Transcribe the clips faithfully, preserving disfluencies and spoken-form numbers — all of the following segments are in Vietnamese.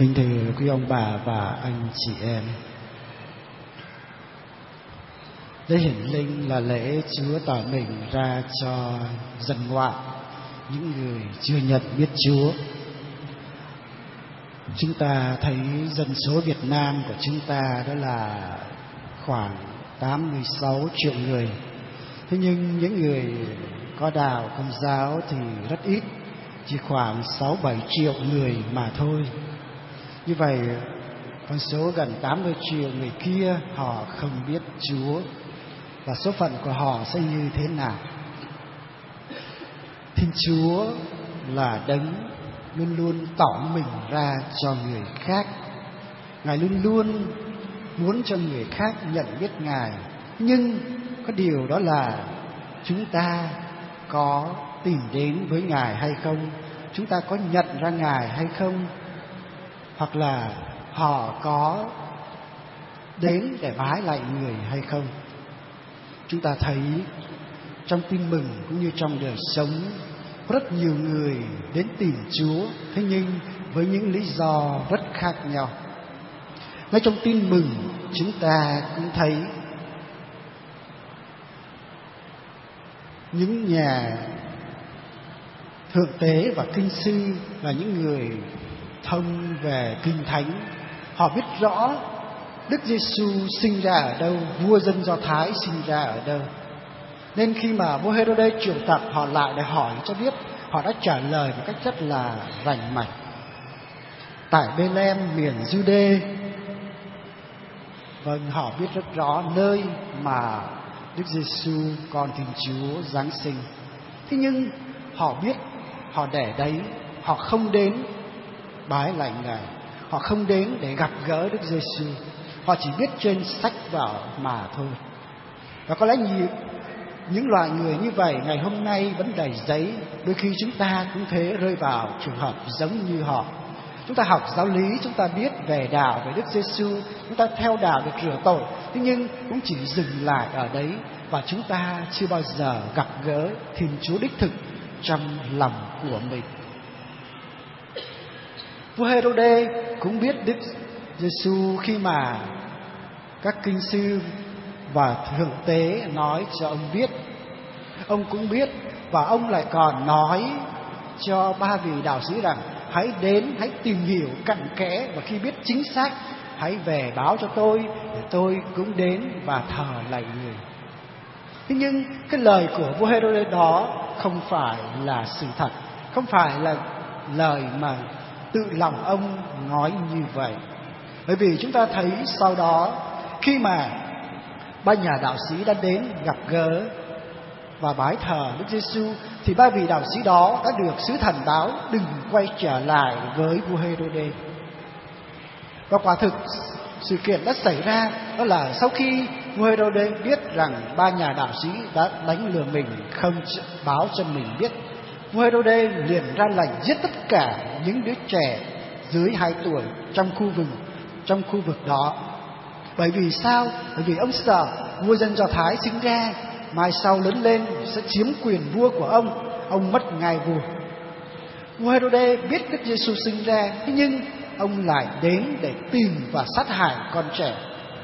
Kính thưa quý ông bà và anh chị em, lễ hiển linh là lễ Chúa tỏ mình ra cho dân ngoại, những người chưa nhận biết Chúa. Chúng ta thấy dân số Việt Nam của chúng ta đó là khoảng tám mươi sáu triệu người. Thế nhưng những người có đạo Công giáo thì rất ít, chỉ khoảng sáu bảy triệu người mà thôi. Như vậy, con số gần tám mươi triệu người kia họ không biết Chúa, và số phận của họ sẽ như thế nào? Thiên Chúa là đấng luôn luôn tỏ mình ra cho người khác. Ngài luôn luôn muốn cho người khác nhận biết Ngài. Nhưng có điều đó là chúng ta có tìm đến với Ngài hay không? Chúng ta có nhận ra Ngài hay không? Hoặc là họ có đến để vái lại người hay không? Chúng ta thấy trong tin mừng cũng như trong đời sống, có rất nhiều người đến tìm Chúa, thế nhưng với những lý do rất khác nhau. Ngay trong tin mừng, chúng ta cũng thấy những nhà thượng tế và kinh sư là những người thông về kinh thánh. Họ biết rõ Đức Giêsu sinh ra ở đâu, vua dân Do Thái sinh ra ở đâu. Nên khi mà vua Hêrô-đê triệu tập họ lại để hỏi cho biết, họ đã trả lời một cách rất là rành mạch. Tại Bê-lem miền Giu-đê, vâng, họ biết rất rõ nơi mà Đức Giêsu con Thiên Chúa giáng sinh. Thế nhưng họ biết, họ để đấy, họ không đến bái lạy Ngài, họ không đến để gặp gỡ Đức Giêsu. Họ chỉ biết trên sách vở mà thôi. Và có lẽ nhiều những loại người như vậy ngày hôm nay vẫn đầy giấy. Đôi khi chúng ta cũng thế, rơi vào trường hợp giống như họ. Chúng ta học giáo lý, chúng ta biết về đạo, về Đức Giêsu, chúng ta theo đạo để rửa tội, thế nhưng cũng chỉ dừng lại ở đấy, và chúng ta chưa bao giờ gặp gỡ Thiên Chúa đích thực trong lòng của mình. Vua Hêrô-đê cũng biết Đức Giêsu khi mà các kinh sư và thượng tế nói cho ông biết. Ông cũng biết, và ông lại còn nói cho ba vị đạo sĩ rằng hãy đến, hãy tìm hiểu cặn kẽ, và khi biết chính xác hãy về báo cho tôi, để tôi cũng đến và thờ lạy người. Thế nhưng cái lời của vua Hêrô-đê đó không phải là sự thật, không phải là lời mà tự lòng ông nói như vậy. Bởi vì chúng ta thấy sau đó, khi mà ba nhà đạo sĩ đã đến gặp gỡ và bái thờ Đức Giêsu, thì ba vị đạo sĩ đó đã được sứ thần báo đừng quay trở lại với vua Hêrô-đê. Và quả thực sự kiện đã xảy ra, đó là sau khi vua Hêrô-đê biết rằng ba nhà đạo sĩ đã đánh lừa mình, không báo cho mình biết, vua Hêrô-đê liền ra lệnh giết tất cả những đứa trẻ dưới hai tuổi trong khu vực trong khu vực đó. Bởi vì sao? Bởi vì ông sợ vua dân Do Thái sinh ra mai sau lớn lên sẽ chiếm quyền vua của ông, ông mất ngai vua. Vua Hêrô-đê biết Đức Giêsu sinh ra, thế nhưng ông lại đến để tìm và sát hại con trẻ.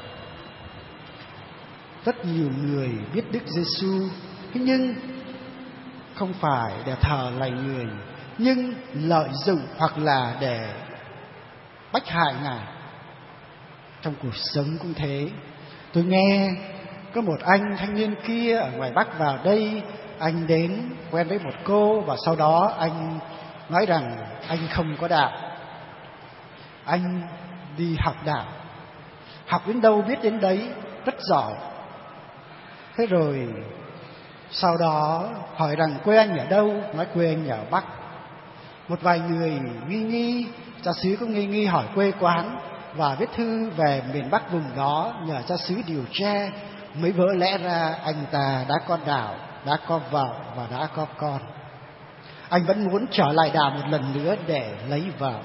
Rất nhiều người biết Đức Giêsu, thế nhưng không phải để thờ lạy người, nhưng lợi dụng hoặc là để bách hại Ngài. Trong cuộc sống cũng thế. Tôi nghe có một anh thanh niên kia ở ngoài Bắc vào đây, anh đến quen với một cô, và sau đó anh nói rằng anh không có đạo, anh đi học đạo, học đến đâu biết đến đấy, rất giỏi. Thế rồi sau đó hỏi rằng quê anh ở đâu, nói quê anh ở Bắc. Một vài người nghi nghi, cha xứ cũng nghi nghi hỏi quê quán, và viết thư về miền Bắc vùng đó nhờ cha xứ điều tra, mới vỡ lẽ ra anh ta đã có đạo, đã có vợ và đã có con. Anh vẫn muốn trở lại đạo một lần nữa để lấy vợ.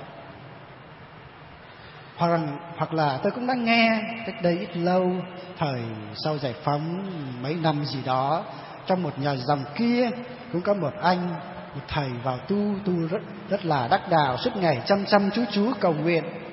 Hoặc, hoặc là tôi cũng đã nghe cách đây ít lâu, thời sau giải phóng mấy năm gì đó, trong một nhà dòng kia cũng có một anh, một thầy vào tu, tu rất, rất là đắc đạo, suốt ngày chăm chăm chú chú cầu nguyện.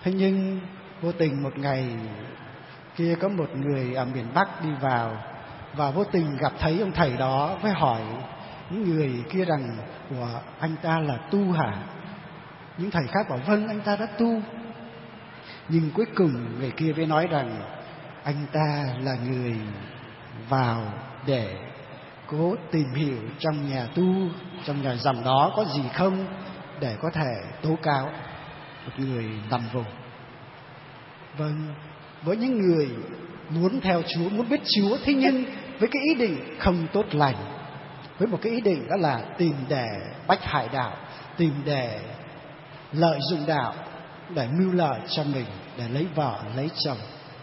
Thế nhưng vô tình một ngày kia có một người ở miền Bắc đi vào, và vô tình gặp thấy ông thầy đó, với hỏi những người kia rằng: "Ủa, anh ta là tu hả?" Những thầy khác bảo: "Vâng, anh ta đã tu." Nhưng cuối cùng người kia mới nói rằng anh ta là người vào để cố tìm hiểu trong nhà tu, trong nhà dòng đó có gì không, để có thể tố cáo một người nằm vùng. Vâng, với những người muốn theo Chúa, muốn biết Chúa, thế nhưng với cái ý định không tốt lành, với một cái ý định đó là tìm để bách hại đạo, tìm để lợi dụng đạo, để mưu lợi cho mình, để lấy vợ, lấy chồng.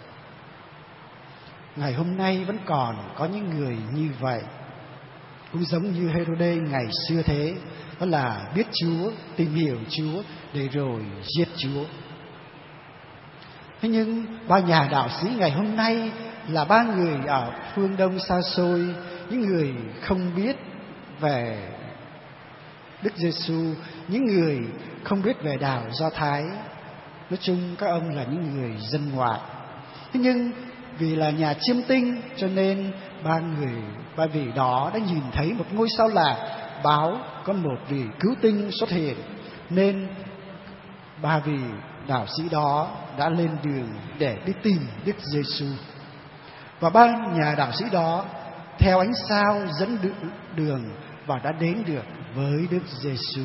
Ngày hôm nay vẫn còn có những người như vậy, cũng giống như Hê-rô-đê ngày xưa thế, đó là biết Chúa, tìm hiểu Chúa để rồi giết Chúa. Thế nhưng ba nhà đạo sĩ ngày hôm nay là ba người ở phương Đông xa xôi, những người không biết về Đức Giêsu, những người không biết về đạo Do Thái. Nói chung các ông là những người dân ngoại. Thế nhưng vì là nhà chiêm tinh cho nên ba người, ba vị đó đã nhìn thấy một ngôi sao lạ, báo có một vị cứu tinh xuất hiện, nên ba vị đạo sĩ đó đã lên đường để đi tìm Đức Giêsu. Và ba nhà đạo sĩ đó theo ánh sao dẫn đường và đã đến được với Đức Giêsu.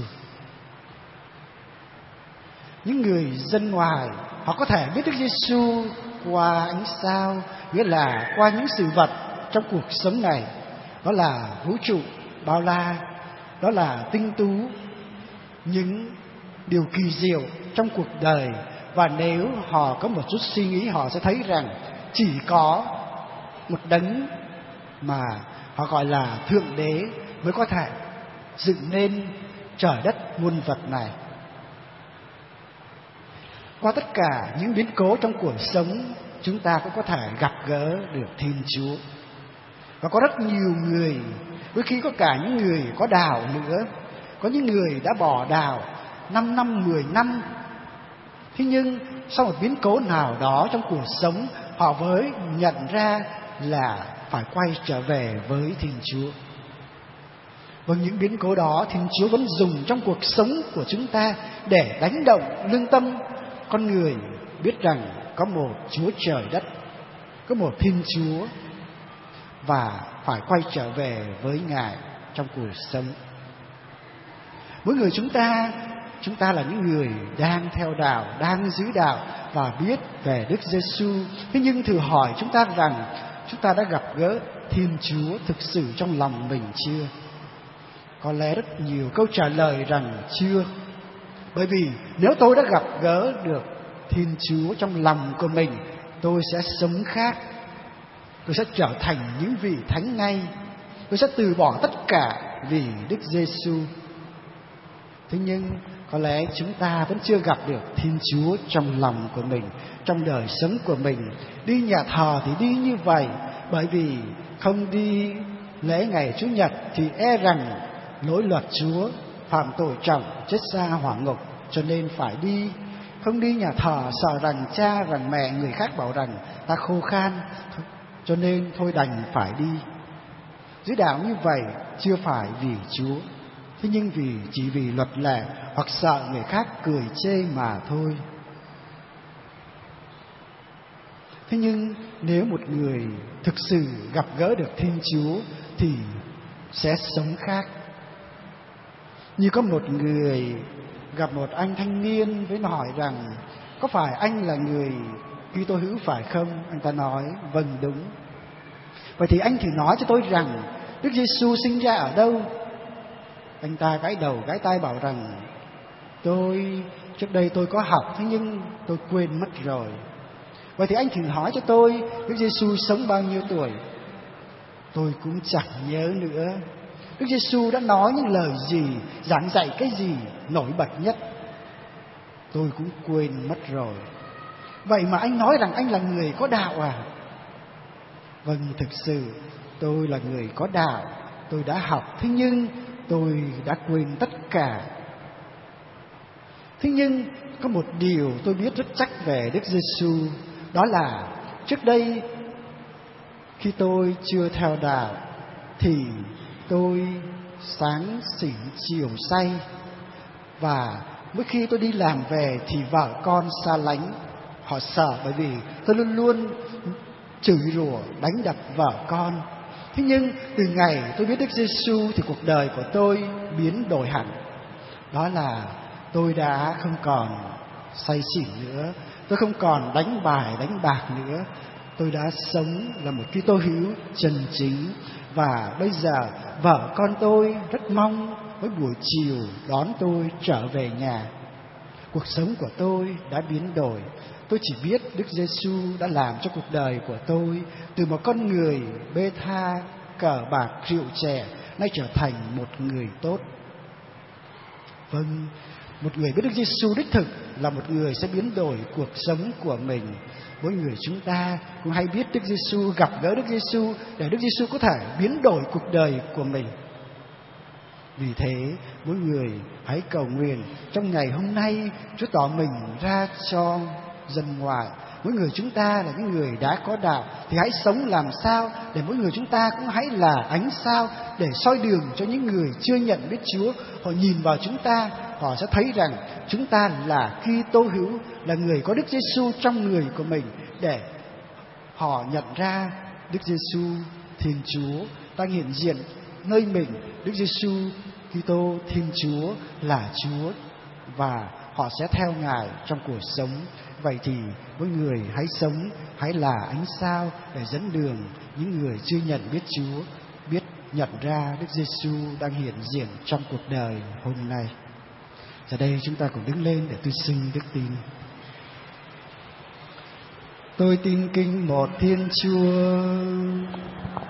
Những người dân ngoài họ có thể biết Đức Giêsu qua ánh sao, nghĩa là qua những sự vật trong cuộc sống này, đó là vũ trụ bao la, đó là tinh tú, những điều kỳ diệu trong cuộc đời. Và nếu họ có một chút suy nghĩ, họ sẽ thấy rằng chỉ có một đấng mà họ gọi là Thượng Đế mới có thể dựng nên trời đất muôn vật này. Qua tất cả những biến cố trong cuộc sống, chúng ta cũng có thể gặp gỡ được Thiên Chúa. Và có rất nhiều người, đôi khi có cả những người có đạo nữa, có những người đã bỏ đạo năm năm, mười năm. Thế nhưng sau một biến cố nào đó trong cuộc sống, họ mới nhận ra là phải quay trở về với Thiên Chúa. Và những biến cố đó Thiên Chúa vẫn dùng trong cuộc sống của chúng ta để đánh động lương tâm con người, biết rằng có một Chúa trời đất, có một Thiên Chúa, và phải quay trở về với Ngài trong cuộc sống. Mỗi người chúng ta, chúng ta là những người đang theo đạo, đang giữ đạo và biết về Đức Giêsu. Thế nhưng thử hỏi chúng ta rằng chúng ta đã gặp gỡ Thiên Chúa thực sự trong lòng mình chưa? Có lẽ rất nhiều câu trả lời rằng chưa. Bởi vì nếu tôi đã gặp gỡ được Thiên Chúa trong lòng của mình, tôi sẽ sống khác. Tôi sẽ trở thành những vị thánh ngay. Tôi sẽ từ bỏ tất cả vì Đức Giêsu. Thế nhưng có lẽ chúng ta vẫn chưa gặp được Thiên Chúa trong lòng của mình, trong đời sống của mình. Đi nhà thờ thì đi như vậy, bởi vì không đi lễ ngày Chủ nhật thì e rằng lỗi luật Chúa, phạm tội trọng, chết xa hỏa ngục, cho nên phải đi. Không đi nhà thờ sợ rằng cha rằng mẹ người khác bảo rằng ta khô khan, cho nên thôi đành phải đi. Giữ đạo như vậy chưa phải vì Chúa, thế nhưng vì chỉ vì luật lệ hoặc sợ người khác cười chê mà thôi. Thế nhưng nếu một người thực sự gặp gỡ được Thiên Chúa thì sẽ sống khác. Như có một người gặp một anh thanh niên với hỏi rằng có phải anh là người Kitô hữu phải không? Anh ta nói vâng đúng. Vậy thì anh thử nói cho tôi rằng Đức Giêsu sinh ra ở đâu? Anh ta gãi đầu gãi tai bảo rằng tôi trước đây tôi có học, thế nhưng tôi quên mất rồi. Vậy thì anh thử hỏi cho tôi Đức Giêsu sống bao nhiêu tuổi? Tôi cũng chẳng nhớ nữa. Đức Giêsu đã nói những lời gì, giảng dạy cái gì nổi bật nhất? Tôi cũng quên mất rồi. Vậy mà anh nói rằng anh là người có đạo à? Vâng, thực sự tôi là người có đạo, tôi đã học, thế nhưng tôi đã quên tất cả. Thế nhưng có một điều tôi biết rất chắc về Đức Giêsu, đó là trước đây khi tôi chưa theo đạo thì tôi sáng xỉn chiều say, và mỗi khi tôi đi làm về thì vợ con xa lánh. Họ sợ bởi vì tôi luôn luôn chửi rủa, đánh đập vợ con. Thế nhưng từ ngày tôi biết Đức Giêsu thì cuộc đời của tôi biến đổi hẳn. Đó là tôi đã không còn say xỉn nữa, tôi không còn đánh bài đánh bạc nữa. Tôi đã sống là một Kitô hữu chân chính, và bây giờ vợ con tôi rất mong mỗi buổi chiều đón tôi trở về nhà. Cuộc sống của tôi đã biến đổi. Tôi chỉ biết Đức Giêsu đã làm cho cuộc đời của tôi từ một con người bê tha, cờ bạc, rượu chè, nay trở thành một người tốt. Vâng, một người biết Đức Giêsu đích thực là một người sẽ biến đổi cuộc sống của mình. Mỗi người chúng ta cũng hay biết Đức Giêsu, gặp gỡ Đức Giêsu để Đức Giêsu có thể biến đổi cuộc đời của mình. Vì thế, mỗi người hãy cầu nguyện trong ngày hôm nay Chúa tỏ mình ra cho dân ngoại. Mỗi người chúng ta là những người đã có đạo thì hãy sống làm sao để mỗi người chúng ta cũng hãy là ánh sao để soi đường cho những người chưa nhận biết Chúa. Họ nhìn vào chúng ta, họ sẽ thấy rằng chúng ta là Kitô hữu, là người có Đức Giêsu trong người của mình, để họ nhận ra Đức Giêsu Thiên Chúa đang hiện diện nơi mình. Đức Giêsu Kitô Thiên Chúa là Chúa, và họ sẽ theo Ngài trong cuộc sống. Vậy thì mỗi người hãy sống, hãy là ánh sao để dẫn đường những người chưa nhận biết Chúa, biết nhận ra Đức Giêsu đang hiện diện trong cuộc đời hôm nay. Giờ đây chúng ta cùng đứng lên để tôi xưng đức tin. Tôi tin kính một Thiên Chúa,